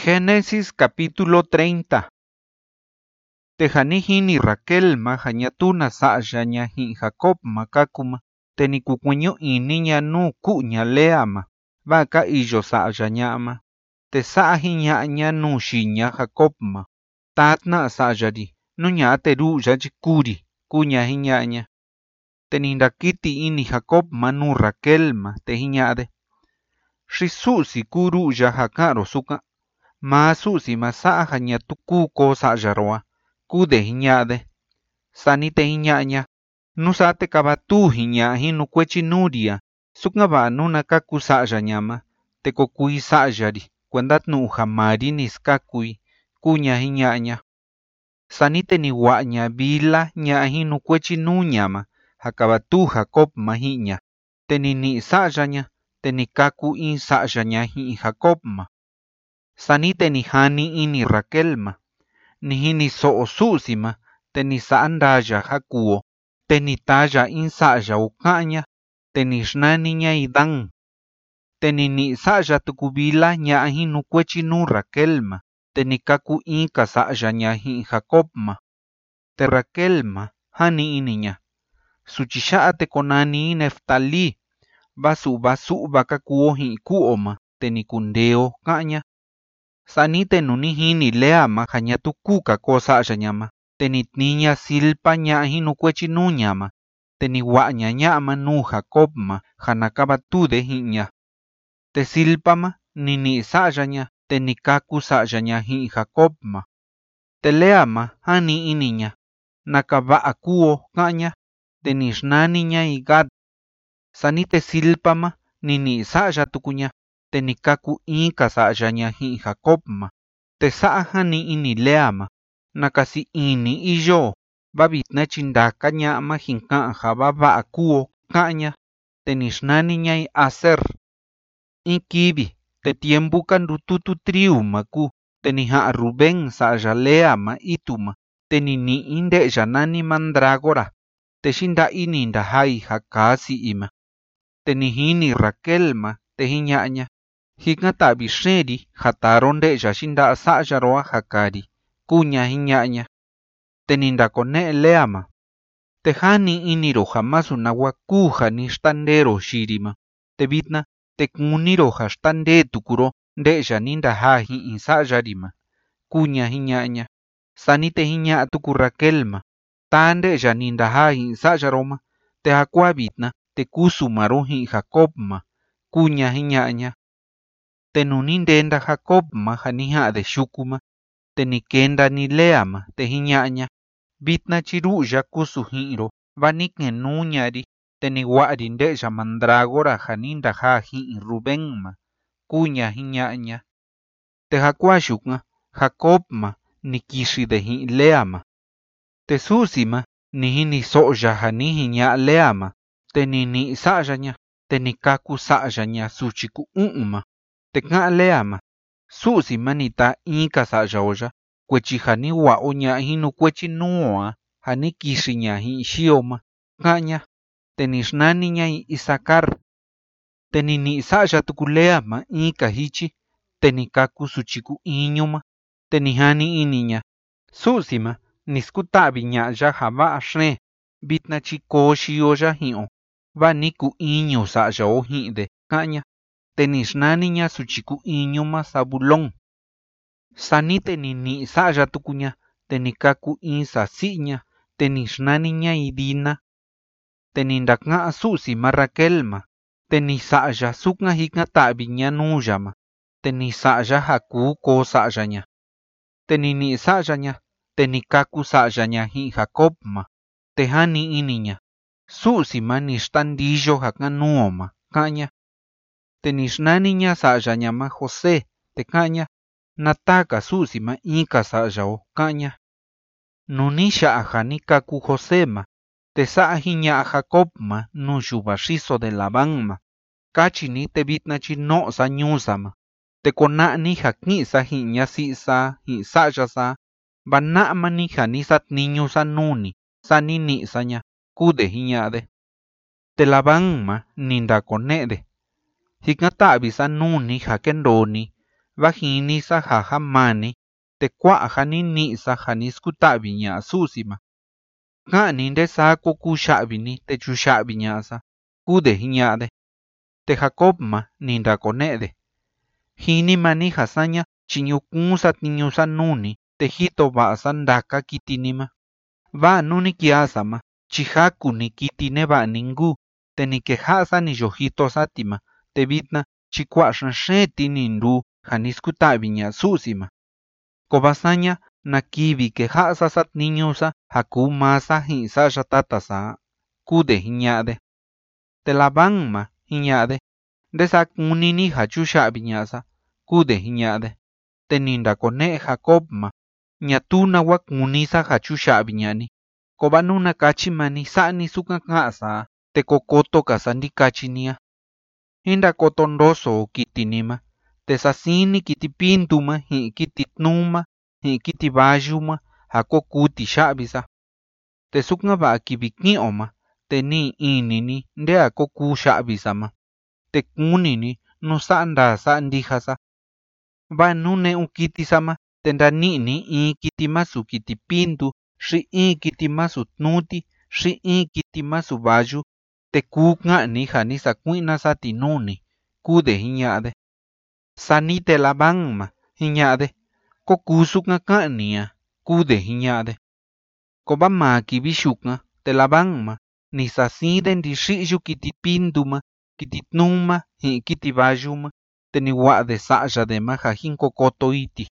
Génesis capítulo 30. Tejanihini Raquel ma janyatuna sa'ya nya hi Jacob ma kakuma tenikukuño iniña nu ku'ña Lea ma vaka iyo sa'ya ña'ma te sa'hi ña'ña nu xiña Jacob ma tatna sa'yari nu ña teru'ya chikuri kuña hi ña'ña tenindakiti ini Jacob ma nu Raquel ma te hiña'de xi su'si kuru'ya jaka'ro suka ma su'si ma sa'a janyatuku ko sa'yaroa kude hiña'de sani te hiña'ña nusa te kabatu hiña'i nu kuechi nuria suka va'a nuna kaku sa'ya ñama te kokui sa'yari kuenda tnu'u jamari ni skakui kuña hiña'ña sani te ni wa'ña Bila ña'i nu kuechi nu ñama jakabatu Jacob ma hi'ña te ni ni'i sa'yaña te ni kaku in sa'yaña hi'i Jacob ma sani te ni jani ini Raquel ma ni hini so'o su'si ma te ni sa'a ndaya jakuo te ni taya in sa'ya uka'ña te ni xnaniña Dan te ni ni'i sa'ya tuku Bila ña'i nu kuechi nu Raquel ma te ni kaku inka sa'yaña hi'i Jacob ma te Raquel ma jani iniña suchi xa'a te konani Neftalí basu'va kakuo hi'i ku'o ma te ni kundeo ka'ña sani te nuni hini Lea ma janyatukuka ko sa'ya ñama te ni tniña Silpa ña'i nu kuechi nu ñama te ni wa'ña ña'ma nu Jacob ma janakabatude hi'ña te Silpa ma ni ni'i sa'yaña te ni kaku sa'yaña hi'i Jacob ma te Lea ma jani iniña nakaba'a kuo ka'ña te ni xnaniña Gad sani te Silpa ma ni ni'i sa'ya tukuña te ni kaku inka sa'yaña hi'i Jacob ma te sa'a jani ini Lea ma nakasi ini iyo va vitna chindaka ña'ma jinka'a ja va va'a kuo ka'ña te ni xnaniña Aser in kivi te tiempu kandututu triu ma ku te ni ja'a Rubén sa'ya Lea ma itu ma te ni ni'i nde'ya nani mandrágora te xinda'i ni ndajai ja kaa si'i ma te ni jini Raquel ma te hiña'ña jikan ta'vi xe'ri ja taro nde'ya xinda'a sa'yaroa ja kari kuña hiña'ña te ni ndakone'e Lea ma te jani iniro ja masu nawa ku ja ni xtandero xiri ma te vitna te kuniro ja xtande tukuro nde'ya ni ndaja hi'i sa'yari ma kuña hiña'ña sani te hiña'a tuku Raquel ma ta nde'ya ni ndaja hi'i sa'yaro ma te jakua vitna te kusumaro hi'i Jacob ma kuña hiña'ña te nuni ndenda Jacob ma ja ni ja'de xuku ma te ni kenda ni Lea ma te hiña'ña vitna chiru'ya kusu ji'iro va ni kenu ña'ri te ni wa'ri nde'ya mandrágora ja ni ndaja ji'i Rubén ma kuña hiña'ña te jakua xuka Jacob ma ni kixide ji'i Lea ma te su'si ma ni jini so'ya ja ni jiña'a Lea ma te ni ni'i sa'yaña te ni kaku sa'yaña suchi ku ma te ka'an Lea ma su'si ma ni ta inka sa'yaoya kuechi ja ni wa'o ña'i nu kuechi nuoa ja ni kixiña ji'i xio ma ka'ña te ni xnaniña Isacar te ni ni'i sa'ya tuku Lea ma inka jichi te ni kaku suchi ku iñu ma te ni jani iniña su'si ma ni skuta'vi ña'ya ja va'a xeen vitna chi koo xioya ji'o va ni ku iñu sa'yao ji'de ka'ña te ni xnaniña suchi ku iñu ma Zabulón sani te ni ni'i sa'ya tukuña te ni kaku in sasi'ña te ni xnaniña Dina te ni ndaka'a su'si ma Raquel ma te ni sa'ya sukan jikan ta'viña nuya ma te ni sa'ya ja kuu ko sa'yaña te ni ni'i sa'yaña te ni kaku sa'yaña ji'i Jacob ma te jani iniña su'si ma ni xtandiyo ja kanuo ma ka'ña te ni xnaniña sa'yaña ma José te ka'ña nataka su'si ma inka sa'yao ka'ña nuni xa'a ja ni kaku José ma te sa'a jiña'a Jacob ma nu yuva xiso de Labán ma kachini te vitna chi no'sa ñusa ma te kona'ni ja ki'sa ji'i ñasi'isa ji'i sa'yasa va na'ma ni ja ni satniñusa nuni sa ni ni'saña kude hiña'de te Labán ma ni ndakone'de jikan ta'visa nuni ja kendoni vajini sa ja jamani, te kua'a ja ni ni'i sa ja ni skuta'vi ña'a Su'si ma. Ka'ni ndesaa ku kuxa'vi-ni te chuxa'vi ña'a sa, kuu-de jiña'a-de. Te Jacob ma ni ndakone'e-de. Jini ma-ni ja saña chiñu kuun satniñu sa nuu-ni te jito va'a sa ndaka kiti-ni ma. Va nuni ki'a sa ma chi jaku-ni kiti neva'a-ni nguu, te ni keja'a sa ni yo jito sati ma, te vitna chi kua'a xenxeti ni nduu ja ni skuta'vi ña'a Su'si ma. Ko va saña na kivi keja'a sa satniñu sa ja kuu maa sa ji'in sa'ya tata sa, kuu-de jiña'a-de. Te Labán ma jiña'a-de, ndesaa kuni-ni ja chuxa'vi ña'a sa, kuu-de jiña'a-de. Te ni ndakone'e Jacob ma, ñatuu nagua kuni sa ja chuxa'vi ña'a-ni, ko va nuna kachi ma-ni sa'a-ni sukan ka'an sa, te kokoto-ka sa ndikachi-ni-a. Jindakoto ndoso kiti-ni ma, te sasini kiti pintu ma ji'in kiti tnuu ma ji'in kiti vayu ma ja kokuu tixa'vi sa. Te sukan va'a kivi ki'o ma, te ni'i ini-ni ndea kokuu xa'vi sa ma, te kuni-ni nu sa'a ndaa sa'a ndija sa. Va nu ne'u kiti sa ma, te ndani'i-ni in kiti masu kiti pintu xi in kiti masu tnuuti xi in kiti masu vayu, te kuu ka'an-ni ja ni sakui'na sati nuu-ni, kuu-de jiña'a-de. Sani te Labán ma jiña'a-de, kokuu sukan ka'an-ni-a, kuu-de jiña'a-de. Ko va maa kivi yukan te Labán ma ni sasii-de ndixi'yu kiti pintu ma, kiti tnuu ma ji'in kiti vayu ma, te ni wa'a-de sa'ya-de ma ja jinkokoto iti.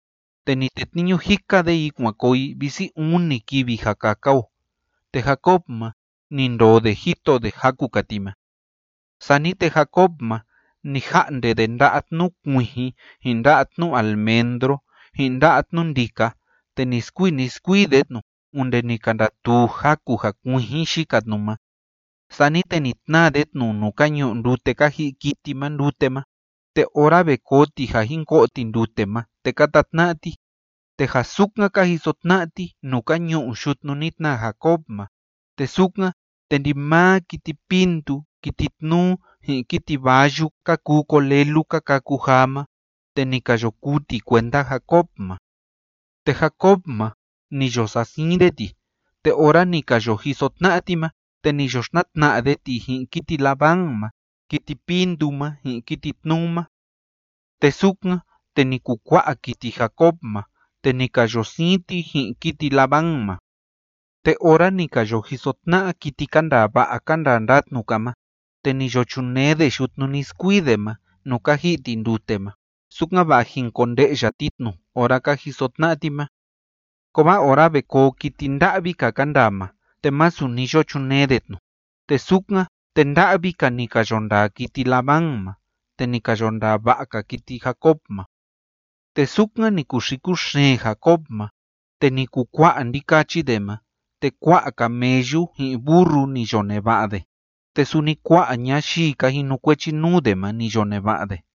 Te ni tetniñu jika-de kua'nkoi visi 1 kivi ja kakao. Te Jacob ma ni ndoo-de jito-de jakukati ma. Sani te Jacob ma ni ja'nde-de nda'a tnuu kuijin ji'in nda'a tnuu almendro ji'in nda'a tnuu ndika, te ni skuide-tnu onde ni ka ndatuu jaku ja kuijin xika-tnu ma. Sani te ni tnaa-de-tnu nuu ka ñu'u ndute ka ji'i kiti ma ndute ma, te ora veko'oti ja jinko'oti ndute ma te katatna'ti. Te ja sukan ka jisotna'ti nuu ka ñu'u xutnu ni tnaa Jacob ma, te sukan te ndimaa kiti pintu, kiti tnuu ji'in kiti vayu ka kuu kolelu ka kaku jaa ma, te ni ka yo kuti kuenda Jacob ma. Te Jacob ma ni yo sasii-de-ti, te ora ni ka yo jisotna'ti ma, te ni yo xnatna'a-de-ti ji'in kiti Labán ma, kiti pintu ma ji'in kiti tnuu ma. Te sukan te ni kukua'a kiti Jacob ma, te ni ka yo siin-ti ji'in kiti Labán ma. Te ora ni ka yo jisotna'a kiti ka ndaa va'a ka ndaa ndatnu-ka ma, te ni yo chunee-de xutnu ni skuide ma nuu ka ji'ti ndute ma, sukan va'a jinkonde'ya-titnu ora ka jisotna'ti ma. Ko va ora vekoo kiti nda'vi-ka ka ndaa ma, te masu ni yo chunee-de-tnu, te sukan te nda'vi-ka ni ka yo ndaa kiti Labán ma, te ni ka yo ndaa va'a-ka kiti Jacob ma. Te sukan ni kuxi kuxeen Jacob ma, te ni kukua'a ndikachi-de ma, te kua'a camellu ji'in burru ni yo neva'a-de, te suni kua'a ñaxii ka jinukuechi nuu-de ma ni yo neva'a-de.